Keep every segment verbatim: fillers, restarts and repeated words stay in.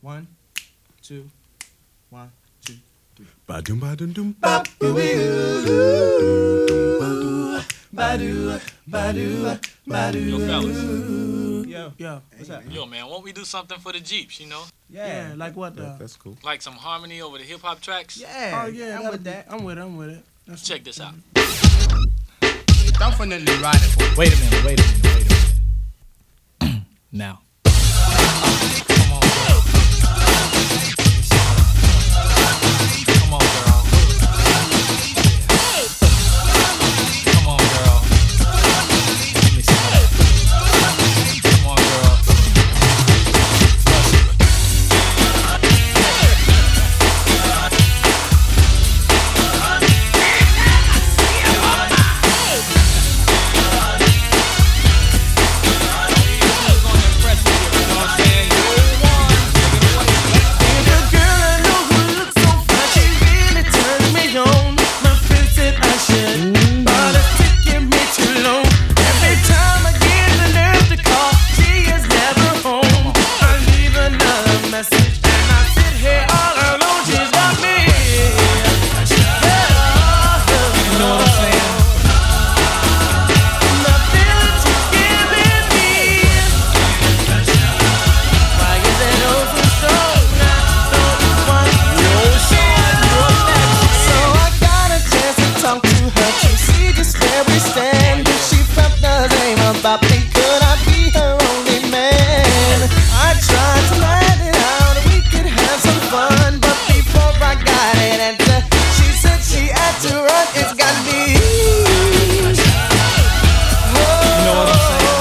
One, two, one, two, three. Ba-dum ba-dum dum Ba ba doo ba doo ba doo. Yo, fellas. Yo, yo, what's up? Yo, man, won't we do something for the Jeeps, you know? Yeah, Yeah, like what? Yeah, Uh, that's cool. Like some harmony over the hip hop tracks? yeah. oh yeah, I'm that'll with be- that. I'm with it. I'm with it. That's Check this out. Definitely ride it for Wait a minute, wait a minute, wait a minute. Now. Come on, girl. Come on, girl. Come on, girl. Give me some of that. Come on, girl. About me, could I be her only man? I tried to let it out, we could have some fun, but before I got it answer, she said she had to run. It's got me. Oh, You know what I'm saying?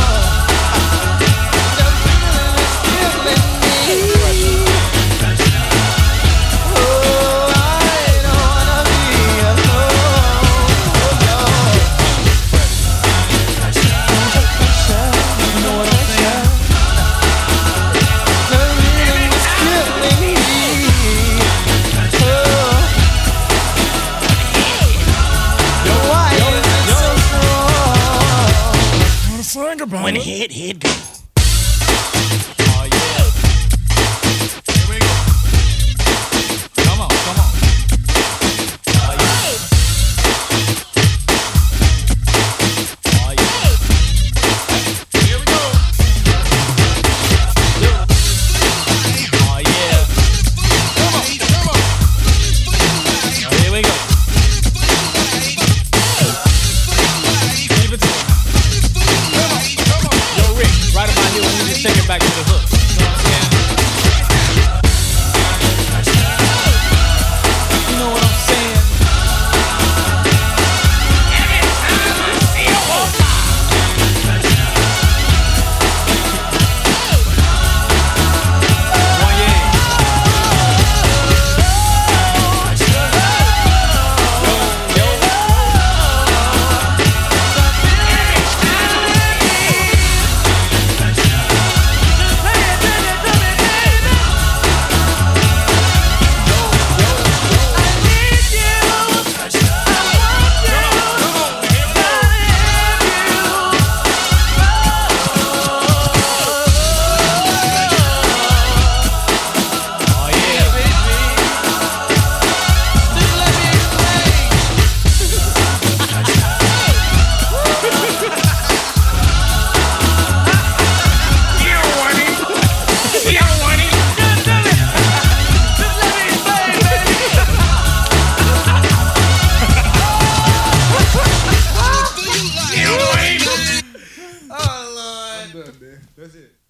the feeling is killing me. Oh, I don't wanna be alone. You know what I'm saying? The feeling is killing me. Oh. Why is it so strong? when head head go. Oh, yeah. Here we go. Come on, come on. Oh, yeah. Oh, yeah. Here we go. Oh, yeah. Come on, come on. Oh, here we go. Give it to him. Come on, come on. Yo, Rick, right about here, we just take it back to the hook. You know what I'm saying? You know what I'm saying? One, yeah. Yo, yo. Oh, yeah. Oh Lord. I'm done, man. That's it.